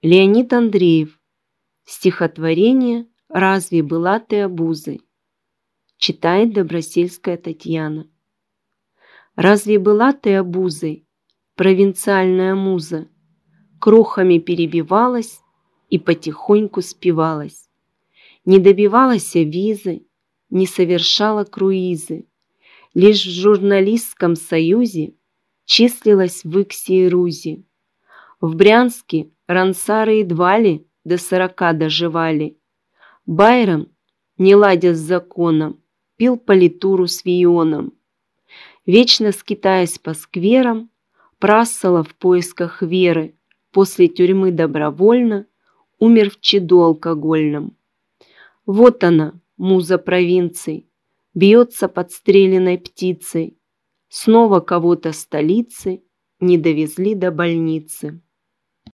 Леонид Андреев. Стихотворение «Разве была ты обузой?» Читает Добросельская Татьяна. Разве была ты обузой, провинциальная муза? Крохами перебивалась и потихоньку спевалась. Не добивалась визы, не совершала круизы. Лишь в журналистском союзе числилась в Иксе и Рузе. В Брянске рансары едва ли до 40 доживали. Байрон, не ладя с законом, пил политуру с Вионом. Вечно скитаясь по скверам, прассала в поисках веры, после тюрьмы добровольно умер в чаду алкогольном. Вот она, муза провинций, бьется подстреленной птицей. Снова кого-то столицы не довезли до больницы.